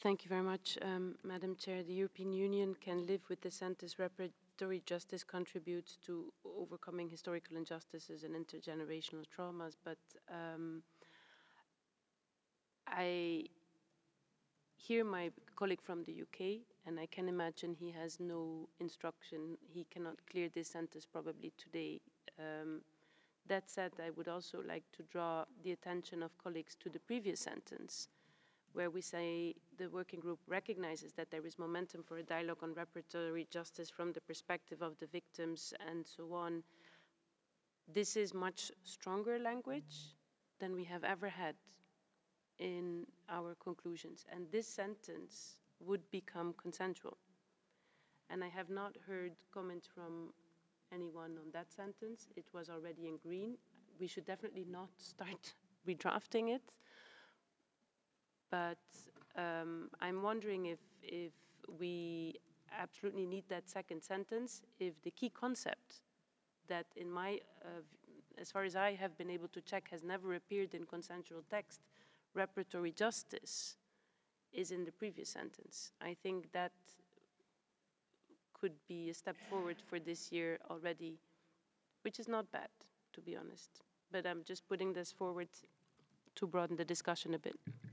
Thank you very much, Madam Chair. The European Union can live with the sentence reparatory justice contributes to overcoming historical injustices and intergenerational traumas, but I hear my colleague from the UK, and I can imagine he has no instruction. He cannot clear this sentence probably today. That said, I would also like to draw the attention of colleagues to the previous sentence, where we say the working group recognizes that there is momentum for a dialogue on reparatory justice from the perspective of the victims and so on. This is much stronger language than we have ever had in our conclusions, and this sentence would become consensual. And I have not heard comment from anyone on that sentence. It was already in green. We should definitely not start redrafting it. But I'm wondering if we absolutely need that second sentence, if the key concept that in my, as far as I have been able to check, has never appeared in consensual text, reparatory justice, is in the previous sentence. I think that could be a step forward for this year already, which is not bad, to be honest. But I'm just putting this forward to broaden the discussion a bit.